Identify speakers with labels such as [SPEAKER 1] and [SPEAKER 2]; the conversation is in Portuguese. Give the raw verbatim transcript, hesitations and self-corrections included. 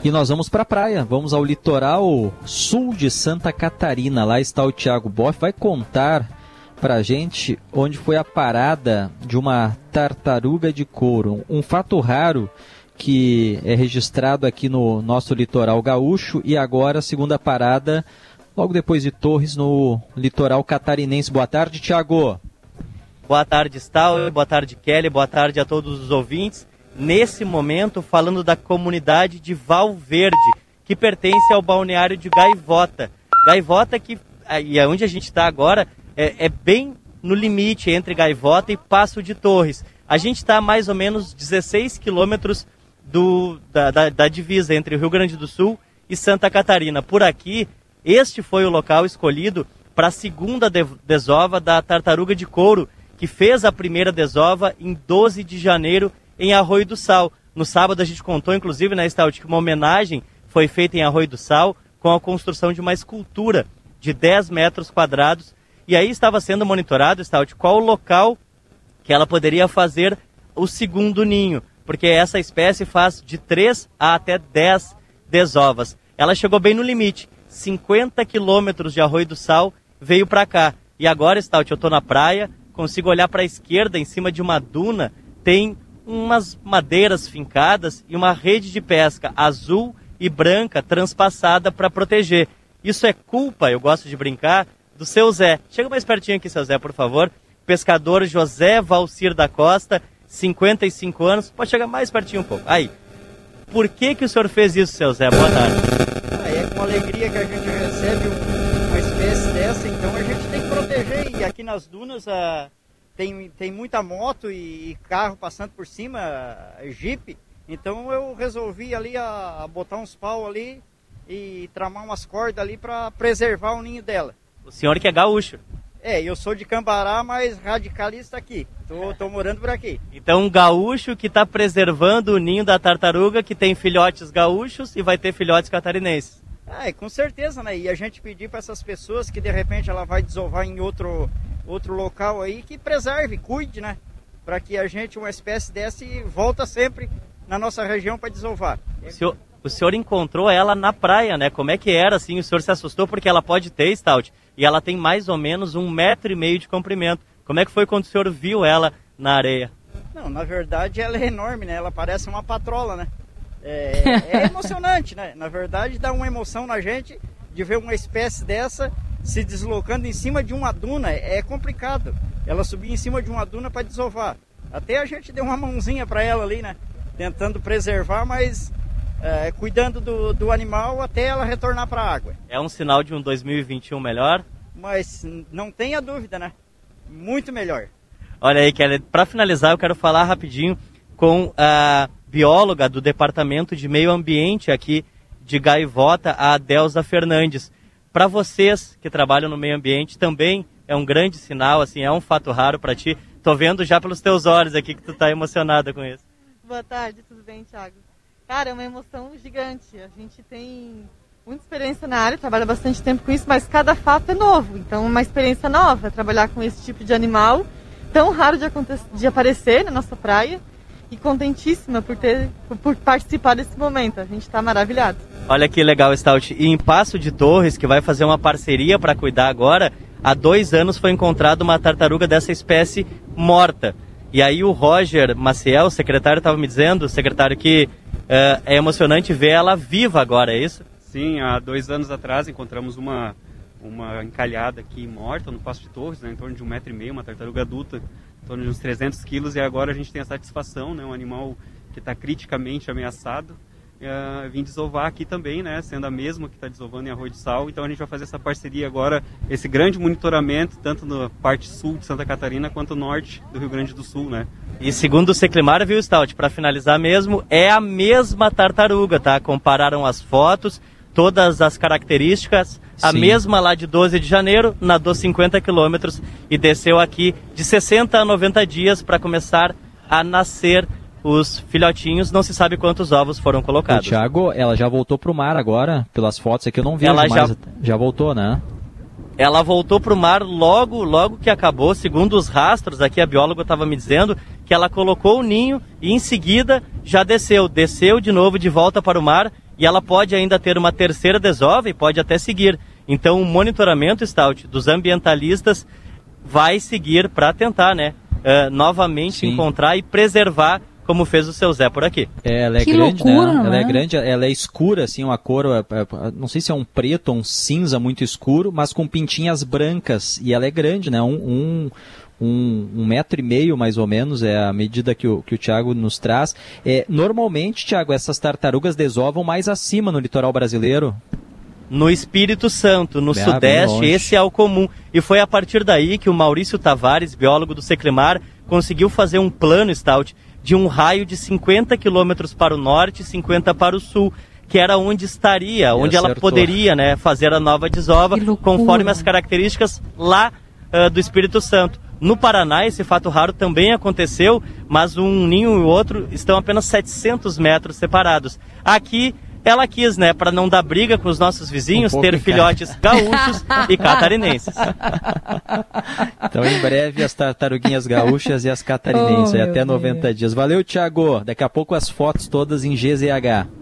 [SPEAKER 1] E nós vamos para a praia, vamos ao litoral sul de Santa Catarina. Lá está o Thiago Boff, vai contar para a gente onde foi a parada de uma tartaruga de couro. Um fato raro que é registrado aqui no nosso litoral gaúcho e agora a segunda parada, logo depois de Torres, no litoral catarinense. Boa tarde, Thiago.
[SPEAKER 2] Boa tarde, Stal. Boa tarde, Kelly. Boa tarde a todos os ouvintes. Nesse momento, falando da comunidade de Valverde, que pertence ao balneário de Gaivota. Gaivota que, e é onde a gente está agora, é, é bem no limite entre Gaivota e Passo de Torres. A gente está a mais ou menos dezesseis quilômetros do, da, da, da divisa entre o Rio Grande do Sul e Santa Catarina. Por aqui, este foi o local escolhido para a segunda de, desova da tartaruga de couro, que fez a primeira desova em doze de janeiro em Arroio do Sal. No sábado a gente contou, inclusive, né, Stout, que uma homenagem foi feita em Arroio do Sal com a construção de uma escultura de dez metros quadrados. E aí estava sendo monitorado, Stout, qual o local que ela poderia fazer o segundo ninho, porque essa espécie faz de três a até dez desovas. Ela chegou bem no limite, cinquenta quilômetros de Arroio do Sal, veio para cá. E agora, Stout, eu estou na praia, consigo olhar para a esquerda, em cima de uma duna, tem umas madeiras fincadas e uma rede de pesca azul e branca transpassada para proteger. Isso é culpa, eu gosto de brincar, do seu Zé. Chega mais pertinho aqui, seu Zé, por favor. Pescador José Valcir da Costa, cinquenta e cinco anos. Pode chegar mais pertinho um pouco. Aí. Por que que o senhor fez isso, seu Zé? Boa tarde.
[SPEAKER 3] Ah, é com alegria que a gente recebe um, uma espécie dessa, então a gente tem que proteger. E aqui nas dunas a... Tem, tem muita moto e carro passando por cima, jipe, então eu resolvi ali a, a botar uns pau ali e tramar umas cordas ali para preservar o ninho dela.
[SPEAKER 2] O senhor que é gaúcho.
[SPEAKER 3] É, eu sou de Cambará, mas radicalista aqui, tô, tô morando por aqui.
[SPEAKER 2] Então um gaúcho que está preservando o ninho da tartaruga, que tem filhotes gaúchos e vai ter filhotes catarinenses.
[SPEAKER 3] Ah, com certeza, né? E a gente pedir para essas pessoas que de repente ela vai desovar em outro... outro local aí, que preserve, cuide, né? Para que a gente, uma espécie dessa, volta sempre na nossa região para desovar.
[SPEAKER 2] O senhor, o senhor encontrou ela na praia, né? Como é que era, assim? O senhor se assustou porque ela pode ter, Stout, e ela tem mais ou menos um metro e meio de comprimento. Como é que foi quando o senhor viu ela na areia?
[SPEAKER 3] Não, na verdade ela é enorme, né? Ela parece uma patrola, né? É, é emocionante, né? Na verdade dá uma emoção na gente de ver uma espécie dessa se deslocando em cima de uma duna. É complicado ela subir em cima de uma duna para desovar. Até a gente deu uma mãozinha para ela ali, né? Tentando preservar, mas é, cuidando do, do animal até ela retornar para a água.
[SPEAKER 2] É um sinal de um dois mil e vinte e um melhor?
[SPEAKER 3] Mas não tenha dúvida, né? Muito melhor.
[SPEAKER 2] Olha aí, Kelly, para finalizar eu quero falar rapidinho com a bióloga do Departamento de Meio Ambiente aqui de Gaivota, a Adelza Fernandes. Para vocês que trabalham no meio ambiente, também é um grande sinal, assim, é um fato raro para ti. Tô vendo já pelos teus olhos aqui que tu tá emocionada com isso.
[SPEAKER 4] Boa tarde, tudo bem, Thiago? Cara, é uma emoção gigante. A gente tem muita experiência na área, trabalha bastante tempo com isso, mas cada fato é novo. Então, uma experiência nova, trabalhar com esse tipo de animal, tão raro de, acontecer, de aparecer na nossa praia. E contentíssima por, ter, por participar desse momento. A gente está maravilhado.
[SPEAKER 2] Olha que legal, Stout. E em Passo de Torres, que vai fazer uma parceria para cuidar agora, há dois anos foi encontrada uma tartaruga dessa espécie morta. E aí o Roger Maciel, o secretário, estava me dizendo, secretário, que uh, é emocionante ver ela viva agora, é isso?
[SPEAKER 5] Sim, há dois anos atrás encontramos uma, uma encalhada aqui morta no Passo de Torres, né, em torno de um metro e meio, uma tartaruga adulta, em torno de uns trezentos quilos, e agora a gente tem a satisfação, né, um animal que está criticamente ameaçado, uh, vim desovar aqui também, né, sendo a mesma que está desovando em Arroio do Sal. Então a gente vai fazer essa parceria agora, esse grande monitoramento, tanto na parte sul de Santa Catarina quanto norte do Rio Grande do Sul, né.
[SPEAKER 2] E segundo o Seclimar, viu, Stout, para finalizar mesmo, é a mesma tartaruga, tá? Compararam as fotos, todas as características, a Sim. mesma lá de doze de janeiro, nadou cinquenta quilômetros e desceu aqui de sessenta a noventa dias para começar a nascer os filhotinhos. Não se sabe quantos ovos foram colocados.
[SPEAKER 1] O Thiago, ela já voltou pro mar agora, pelas fotos aqui eu não vi
[SPEAKER 2] ela
[SPEAKER 1] mais.
[SPEAKER 2] Já...
[SPEAKER 1] já voltou, né?
[SPEAKER 2] Ela voltou pro mar logo, logo que acabou, segundo os rastros aqui, a bióloga estava me dizendo que ela colocou o ninho e em seguida já desceu, desceu de novo de volta para o mar e ela pode ainda ter uma terceira desova e pode até seguir. Então o monitoramento, Stout, dos ambientalistas vai seguir para tentar, né, uh, novamente Sim. encontrar e preservar, como fez o seu Zé por aqui.
[SPEAKER 1] É, ela é
[SPEAKER 6] que
[SPEAKER 1] grande,
[SPEAKER 6] loucura,
[SPEAKER 1] né? Ela
[SPEAKER 6] né?
[SPEAKER 1] é grande, ela é escura, assim, uma cor, não sei se é um preto ou um cinza muito escuro, mas com pintinhas brancas, e ela é grande, né? Um, um, um, um metro e meio, mais ou menos, é a medida que o, que o Thiago nos traz. É, normalmente, Thiago, essas tartarugas desovam mais acima no litoral brasileiro?
[SPEAKER 2] No Espírito Santo, no
[SPEAKER 1] Ah,
[SPEAKER 2] Sudeste, esse é o comum. E foi a partir daí que o Maurício Tavares, biólogo do Seclimar, conseguiu fazer um plano, Stout, de um raio de cinquenta quilômetros para o norte e cinquenta para o sul, que era onde estaria,
[SPEAKER 1] e
[SPEAKER 2] onde
[SPEAKER 1] acertou.
[SPEAKER 2] ela poderia, né, fazer a nova desova, conforme as características lá uh, do Espírito Santo. No Paraná, esse fato raro também aconteceu, mas um ninho e o outro estão apenas setecentos metros separados. Aqui, ela quis, né, para não dar briga com os nossos vizinhos, um ter filhotes gaúchos e catarinenses.
[SPEAKER 1] Então, em breve, as tartaruguinhas gaúchas e as catarinenses, oh, até noventa Deus. Dias. Valeu, Thiago. Daqui a pouco as fotos todas em G Z H.